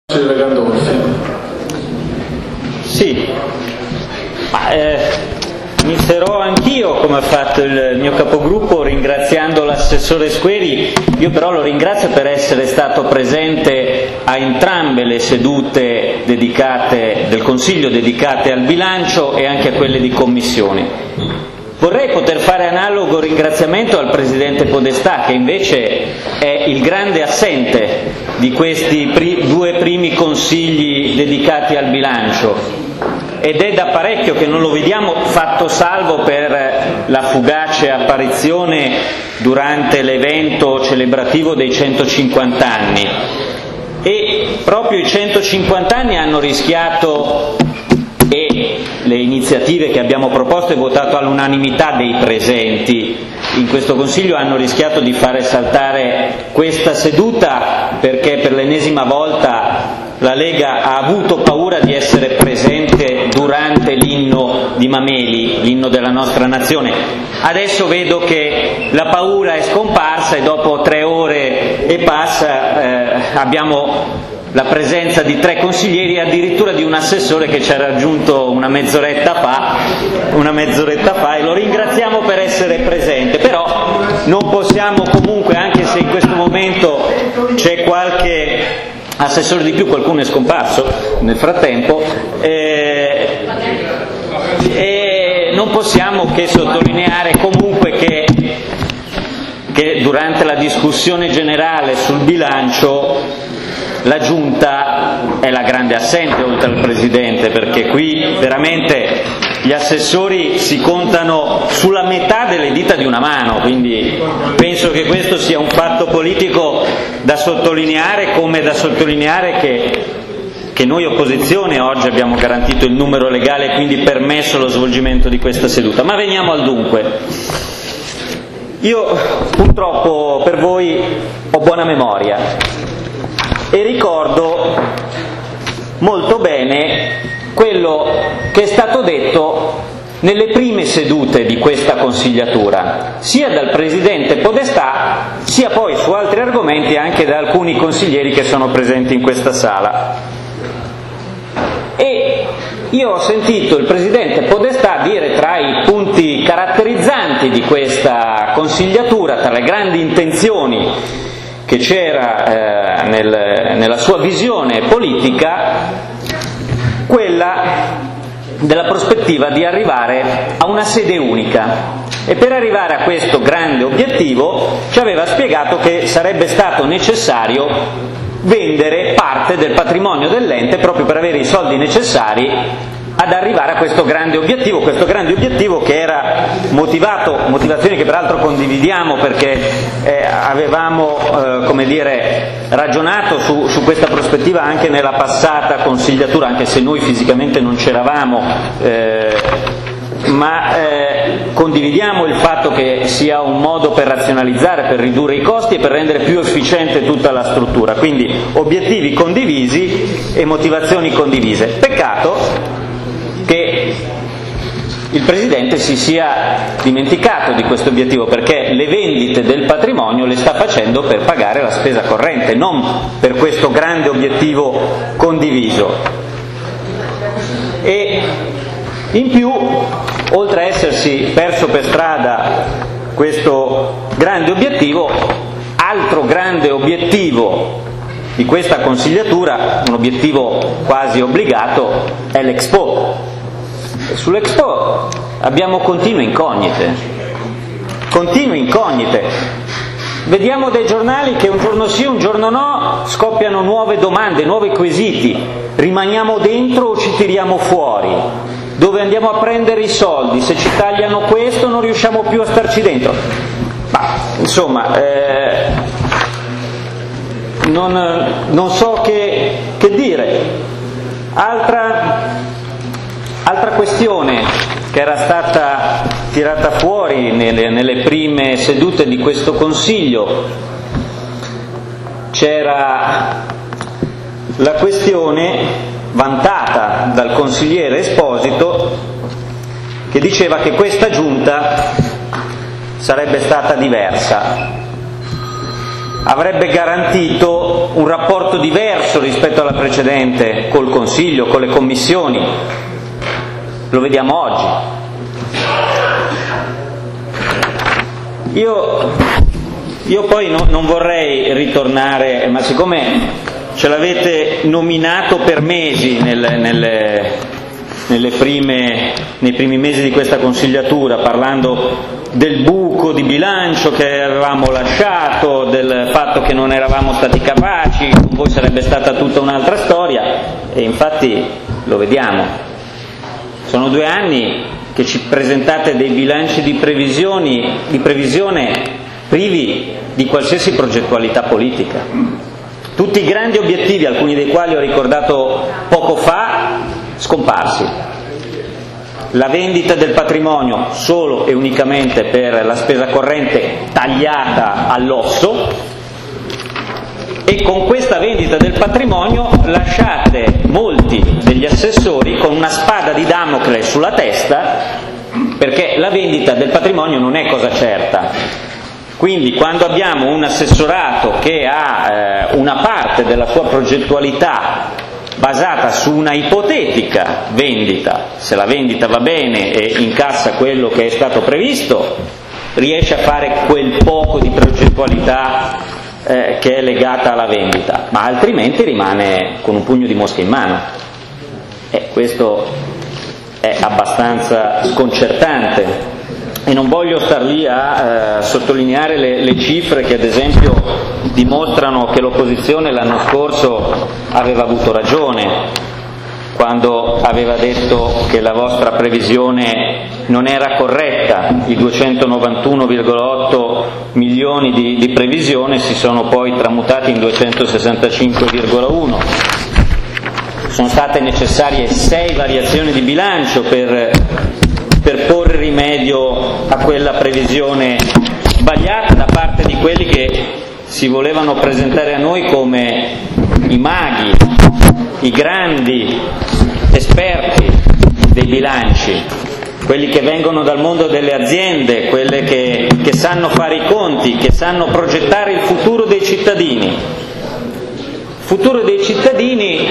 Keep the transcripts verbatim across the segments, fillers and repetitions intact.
Sì, ma, eh, inizierò anch'io, come ha fatto il mio capogruppo, ringraziando l'assessore Squeri. Io però lo ringrazio per essere stato presente a entrambe le sedute dedicate del Consiglio dedicate al bilancio e anche a quelle di commissione. Vorrei poter fare analogo ringraziamento al Presidente Podestà, che invece è il grande assente di questi pri- due primi consigli dedicati al bilancio, ed è da parecchio che non lo vediamo, fatto salvo per la fugace apparizione durante l'evento celebrativo dei centocinquanta anni. E proprio i centocinquanta anni hanno rischiato, e le iniziative che abbiamo proposto e votato all'unanimità dei presenti in questo Consiglio hanno rischiato di fare saltare questa seduta, perché per l'ennesima volta la Lega ha avuto paura di essere presente durante l'inno di Mameli, l'inno della nostra nazione. Adesso vedo che la paura è scomparsa e dopo tre ore e passa eh, abbiamo la presenza di tre consiglieri e addirittura di un assessore che ci ha raggiunto una mezz'oretta fa, una mezz'oretta fa e lo ringraziamo per essere presente. Però non possiamo comunque, anche se in questo momento c'è qualche assessore di più, qualcuno è scomparso nel frattempo, eh, e non possiamo che sottolineare comunque che, che durante la discussione generale sul bilancio la Giunta è la grande assente oltre al Presidente, perché qui veramente gli assessori si contano sulla metà delle dita di una mano, quindi penso che questo sia un fatto politico da sottolineare, come da sottolineare che, che noi opposizione oggi abbiamo garantito il numero legale e quindi permesso lo svolgimento di questa seduta. Ma veniamo al dunque. Io purtroppo per voi ho buona memoria e ricordo molto bene quello che è stato detto nelle prime sedute di questa consigliatura, sia dal Presidente Podestà, sia poi su altri argomenti anche da alcuni consiglieri che sono presenti in questa sala. E io ho sentito il Presidente Podestà dire, tra i punti caratterizzanti di questa consigliatura, tra le grandi intenzioni che c'era eh, nel, nella sua visione politica, quella della prospettiva di arrivare a una sede unica. E per arrivare a questo grande obiettivo ci aveva spiegato che sarebbe stato necessario vendere parte del patrimonio dell'ente proprio per avere i soldi necessari ad arrivare a questo grande obiettivo, questo grande obiettivo che era motivato, motivazioni che peraltro condividiamo, perché eh, avevamo eh, come dire, ragionato su, su questa prospettiva anche nella passata consigliatura, anche se noi fisicamente non c'eravamo, eh, ma eh, condividiamo il fatto che sia un modo per razionalizzare, per ridurre i costi e per rendere più efficiente tutta la struttura, quindi obiettivi condivisi e motivazioni condivise. Peccato che il Presidente si sia dimenticato di questo obiettivo, perché le vendite del patrimonio le sta facendo per pagare la spesa corrente, non per questo grande obiettivo condiviso. E in più, oltre a essersi perso per strada questo grande obiettivo, altro grande obiettivo di questa consigliatura, un obiettivo quasi obbligato, è l'Expo. E sull'Expo abbiamo continue incognite, continue incognite. Vediamo dai giornali che un giorno sì, un giorno no, scoppiano nuove domande, nuovi quesiti. Rimaniamo dentro o ci tiriamo fuori? Dove andiamo a prendere i soldi? Se ci tagliano questo non riusciamo più a starci dentro. Ma insomma, eh, non, non so che, che dire. Altra, altra questione che era stata tirata fuori nelle, nelle prime sedute di questo Consiglio, c'era la questione vantata dal consigliere Esposito, che diceva che questa giunta sarebbe stata diversa. avrebbe garantito un rapporto diverso rispetto alla precedente col Consiglio, con le commissioni. Lo vediamo oggi. Io, io poi no, non vorrei ritornare, ma siccome ce l'avete nominato per mesi nel, nelle, nelle prime, nei primi mesi di questa consigliatura, parlando del buco di bilancio che avevamo lasciato, del fatto che non eravamo stati capaci, con voi sarebbe stata tutta un'altra storia, e infatti lo vediamo. Sono due anni che ci presentate dei bilanci di previsioni, di previsione privi di qualsiasi progettualità politica. Tutti i grandi obiettivi, alcuni dei quali ho ricordato poco fa, scomparsi. La vendita del patrimonio solo e unicamente per la spesa corrente tagliata all'osso, e con questa vendita del patrimonio lasciate molti degli assessori con una spada di Damocle sulla testa, perché la vendita del patrimonio non è cosa certa. Quindi quando abbiamo un assessorato che ha eh, una parte della sua progettualità basata su una ipotetica vendita, se la vendita va bene e incassa quello che è stato previsto, riesce a fare quel poco di progettualità eh, che è legata alla vendita, ma altrimenti rimane con un pugno di mosche in mano. E questo è abbastanza sconcertante. E non voglio star lì a eh, sottolineare le, le cifre che ad esempio dimostrano che l'opposizione l'anno scorso aveva avuto ragione quando aveva detto che la vostra previsione non era corretta. I duecentonovantuno virgola otto milioni di, di previsione si sono poi tramutati in duecentosessantacinque virgola uno. Sono state necessarie sei variazioni di bilancio per per porre rimedio a quella previsione sbagliata da parte di quelli che si volevano presentare a noi come i maghi, i grandi esperti dei bilanci, quelli che vengono dal mondo delle aziende, quelle che, che sanno fare i conti, che sanno progettare il futuro dei cittadini. Il futuro dei cittadini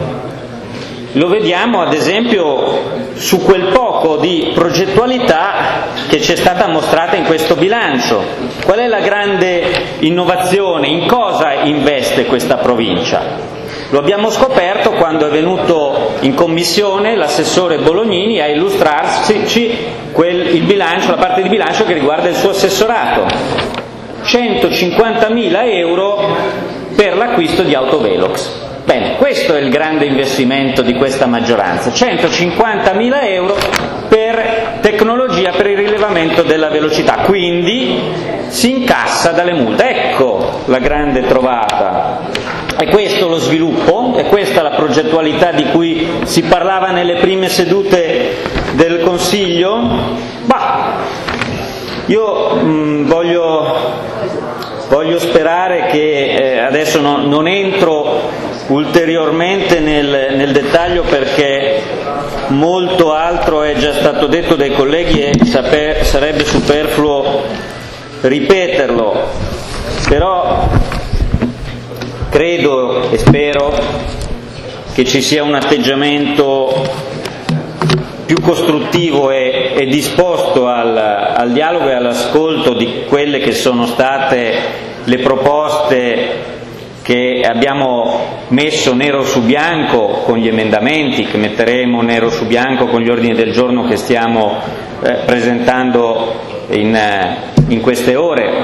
lo vediamo ad esempio su quel poco di progettualità che ci è stata mostrata in questo bilancio. Qual è la grande innovazione? In cosa investe questa provincia? Lo abbiamo scoperto quando è venuto in commissione l'assessore Bolognini a illustrarci quel, il bilancio, la parte di bilancio che riguarda il suo assessorato. centocinquantamila euro per l'acquisto di autovelox. Bene, questo è il grande investimento di questa maggioranza, centocinquantamila euro per tecnologia per il rilevamento della velocità, quindi si incassa dalle multe. Ecco la grande trovata. È questo lo sviluppo? È questa la progettualità di cui si parlava nelle prime sedute del Consiglio? Bah, io mh, voglio, voglio sperare che eh, adesso no, non entro ulteriormente nel, nel dettaglio, perché molto altro è già stato detto dai colleghi e saper, sarebbe superfluo ripeterlo, però credo e spero che ci sia un atteggiamento più costruttivo e, e disposto al, al dialogo e all'ascolto di quelle che sono state le proposte che abbiamo messo nero su bianco con gli emendamenti, che metteremo nero su bianco con gli ordini del giorno che stiamo eh, presentando in, eh, in queste ore,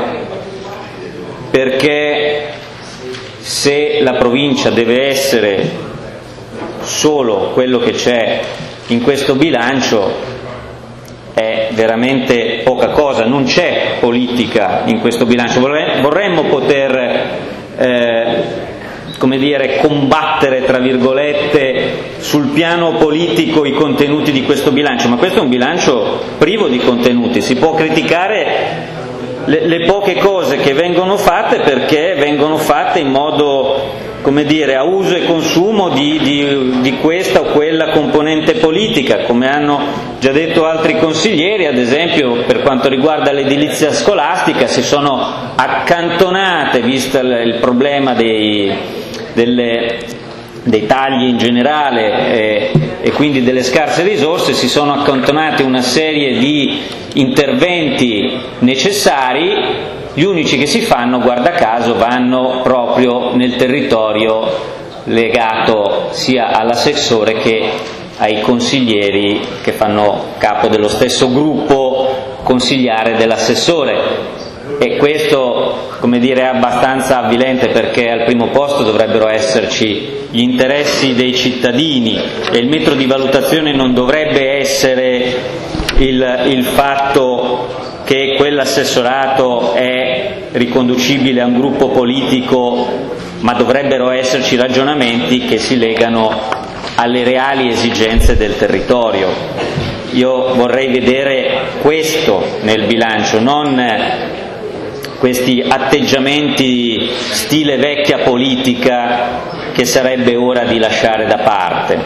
perché se la provincia deve essere solo quello che c'è in questo bilancio è veramente poca cosa, non c'è politica in questo bilancio. Vorremmo poter Eh, come dire, combattere tra virgolette sul piano politico i contenuti di questo bilancio, ma questo è un bilancio privo di contenuti. Si può criticare le, le poche cose che vengono fatte perché vengono fatte in modo come dire, a uso e consumo di, di, di questa o quella componente politica, come hanno già detto altri consiglieri. Ad esempio, per quanto riguarda l'edilizia scolastica, si sono accantonate, visto il, il problema dei, delle, dei tagli in generale eh, e quindi delle scarse risorse, si sono accantonate una serie di interventi necessari. Gli unici che si fanno, guarda caso, vanno proprio nel territorio legato sia all'assessore che ai consiglieri che fanno capo dello stesso gruppo consigliare dell'assessore. E questo, come dire, è abbastanza avvilente, perché al primo posto dovrebbero esserci gli interessi dei cittadini e il metro di valutazione non dovrebbe essere il, il fatto che quell'assessorato è riconducibile a un gruppo politico, ma dovrebbero esserci ragionamenti che si legano alle reali esigenze del territorio. Io vorrei vedere questo nel bilancio, non questi atteggiamenti stile vecchia politica che sarebbe ora di lasciare da parte.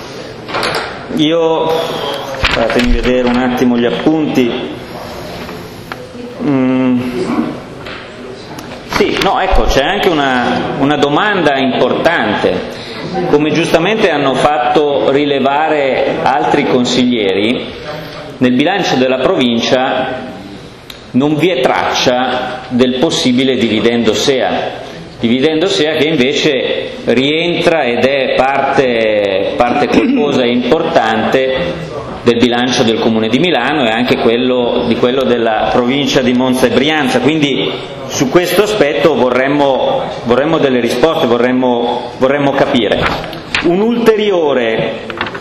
Io, fatemi vedere un attimo gli appunti. Mm. Sì, no, ecco, c'è anche una, una domanda importante. Come giustamente hanno fatto rilevare altri consiglieri, nel bilancio della provincia non vi è traccia del possibile dividendo S E A. Dividendo S E A che invece rientra ed è parte, parte corposa e importante del bilancio del Comune di Milano e anche quello, di quello della provincia di Monza e Brianza. Quindi su questo aspetto vorremmo, vorremmo delle risposte, vorremmo, vorremmo capire. Un'ulteriore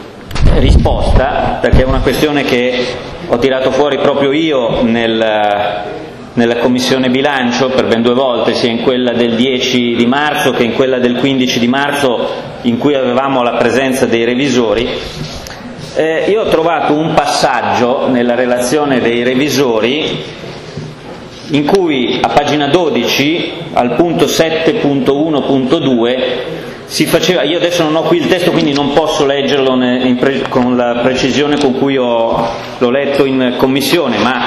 risposta, perché è una questione che ho tirato fuori proprio io nel, nella Commissione Bilancio per ben due volte, sia in quella del dieci di marzo che in quella del quindici di marzo, in cui avevamo la presenza dei revisori. Eh, io ho trovato un passaggio nella relazione dei revisori in cui a pagina dodici, al punto sette punto uno punto due, si faceva, io adesso non ho qui il testo quindi non posso leggerlo in pre, con la precisione con cui ho, l'ho letto in commissione, ma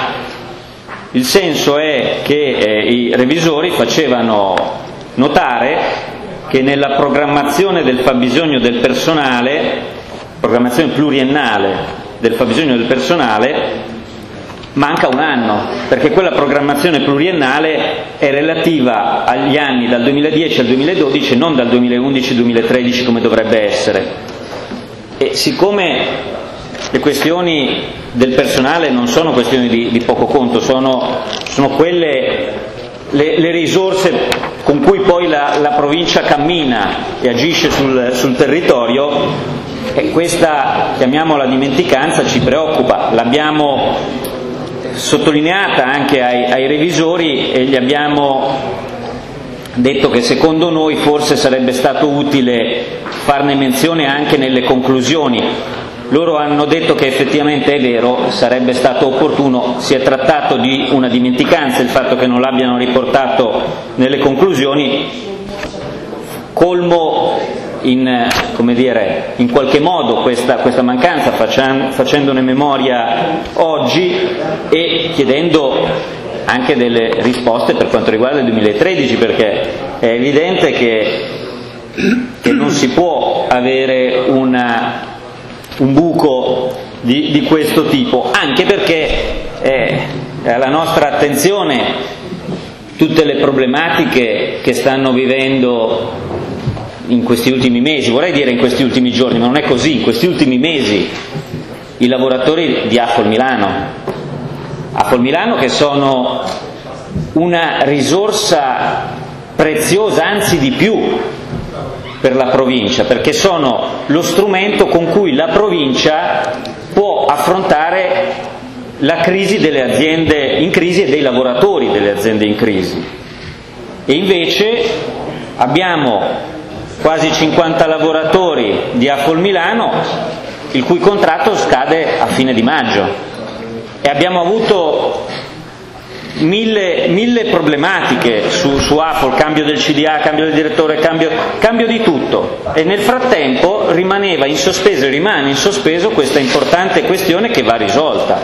il senso è che eh, i revisori facevano notare che nella programmazione del fabbisogno del personale, programmazione pluriennale del fabbisogno del personale, manca un anno, perché quella programmazione pluriennale è relativa agli anni dal duemiladieci al duemiladodici e non dal duemilaundici al duemilatredici come dovrebbe essere. E siccome le questioni del personale non sono questioni di, di poco conto, sono, sono quelle le, le risorse con cui poi la, la provincia cammina e agisce sul, sul territorio, e questa, chiamiamola dimenticanza, ci preoccupa. L'abbiamo sottolineata anche ai, ai revisori e gli abbiamo detto che secondo noi forse sarebbe stato utile farne menzione anche nelle conclusioni. Loro hanno detto che effettivamente è vero, sarebbe stato opportuno, si è trattato di una dimenticanza il fatto che non l'abbiano riportato nelle conclusioni, colmo in, come dire, in qualche modo questa, questa mancanza, faccian, facendone memoria oggi e chiedendo anche delle risposte per quanto riguarda il duemilatredici, perché è evidente che, che non si può avere una, un buco di, di questo tipo, anche perché eh, alla nostra attenzione tutte le problematiche che stanno vivendo in questi ultimi mesi, vorrei dire in questi ultimi giorni, ma non è così, in questi ultimi mesi i lavoratori di Afol Milano, Afol Milano che sono una risorsa preziosa, anzi di più per la provincia, perché sono lo strumento con cui la provincia può affrontare la crisi delle aziende in crisi e dei lavoratori delle aziende in crisi. E invece abbiamo quasi cinquanta lavoratori di Afol Milano il cui contratto scade a fine di maggio, e abbiamo avuto mille, mille problematiche su, su Apple, cambio del C D A, cambio del direttore, cambio, cambio di tutto, e nel frattempo rimaneva in sospeso e rimane in sospeso questa importante questione che va risolta.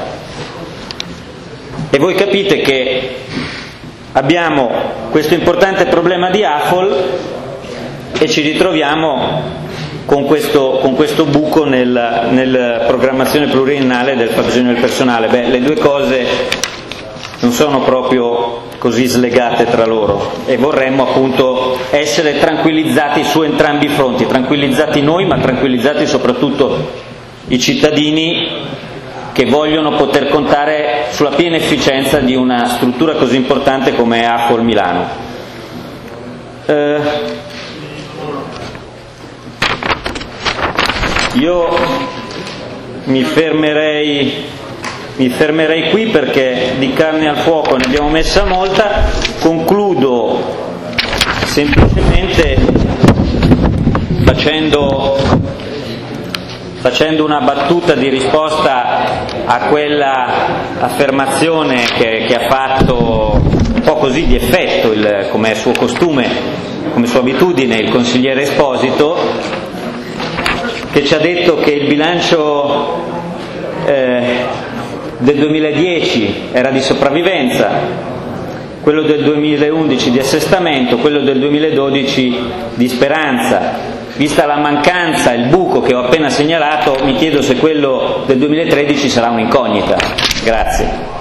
E voi capite che abbiamo questo importante problema di Apple e ci ritroviamo con questo, con questo buco nel, nel programmazione pluriennale del fabbisogno del personale. Beh, le due cose non sono proprio così slegate tra loro e vorremmo appunto essere tranquillizzati su entrambi i fronti, tranquillizzati noi, ma tranquillizzati soprattutto i cittadini che vogliono poter contare sulla piena efficienza di una struttura così importante come Apple Milano. Eh, io mi fermerei, mi fermerei qui perché di carne al fuoco ne abbiamo messa molta. Concludo semplicemente facendo, facendo una battuta di risposta a quella affermazione che, che ha fatto un po' così di effetto, il, come è suo costume, come sua abitudine, il consigliere Esposito, che ci ha detto che il bilancio eh, del duemiladieci era di sopravvivenza, quello del duemilaundici di assestamento, quello del duemiladodici di speranza. Vista la mancanza, il buco che ho appena segnalato, mi chiedo se quello del duemilatredici sarà un'incognita. Grazie.